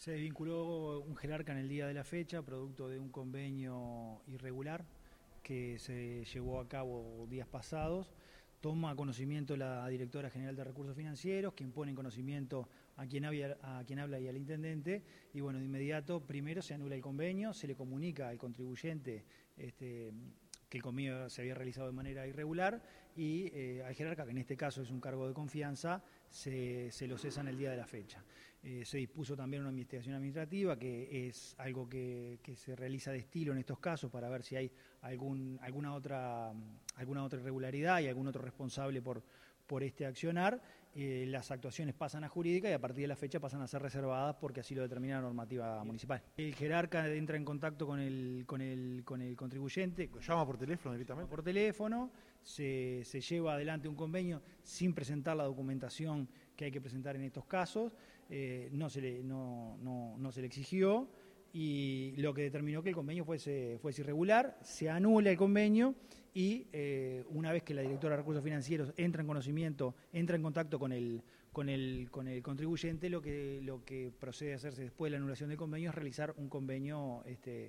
Se vinculó un jerarca en el día de la fecha, producto de un convenio irregular que se llevó a cabo días pasados. Toma conocimiento la directora general de Recursos Financieros, quien pone en conocimiento a quien habla y al intendente, y bueno, de inmediato primero se anula el convenio, se le comunica al contribuyente que el convenio se había realizado de manera irregular y al jerarca, que en este caso es un cargo de confianza, se lo cesan el día de la fecha. Se dispuso también una investigación administrativa, que es algo que se realiza de estilo en estos casos para ver si hay alguna otra irregularidad y algún otro responsable por este accionar. Las actuaciones pasan a jurídica y a partir de la fecha pasan a ser reservadas porque así lo determina la normativa municipal. El jerarca entra en contacto con el contribuyente. ¿Lo llama por teléfono directamente? Por teléfono, se lleva adelante un convenio sin presentar la documentación que hay que presentar en estos casos, no se le exigió, y lo que determinó que el convenio fuese irregular. Se anula el convenio y una vez que la directora de Recursos Financieros entra en contacto con el contribuyente, lo que procede a hacerse después de la anulación del convenio es realizar un convenio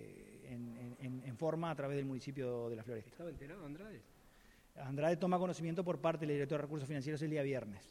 en forma a través del municipio de La Floresta. ¿Estaba enterado Andrade? Andrade toma conocimiento por parte de la directora de Recursos Financieros el día viernes.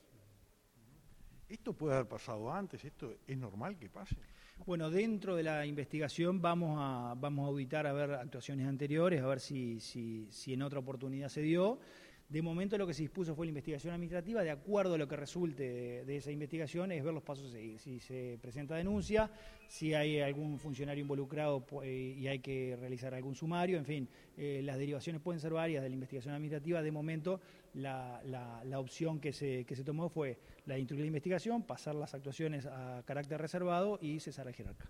¿Esto puede haber pasado antes? ¿Esto es normal que pase? Bueno, dentro de la investigación vamos a auditar a ver actuaciones anteriores, a ver si en otra oportunidad se dio. De momento lo que se dispuso fue la investigación administrativa. De acuerdo a lo que resulte de esa investigación es ver los pasos a seguir. Si se presenta denuncia, si hay algún funcionario involucrado y hay que realizar algún sumario, en fin, las derivaciones pueden ser varias de la investigación administrativa. De momento la opción que se tomó fue la de instruir la investigación, pasar las actuaciones a carácter reservado y cesar al jerarca.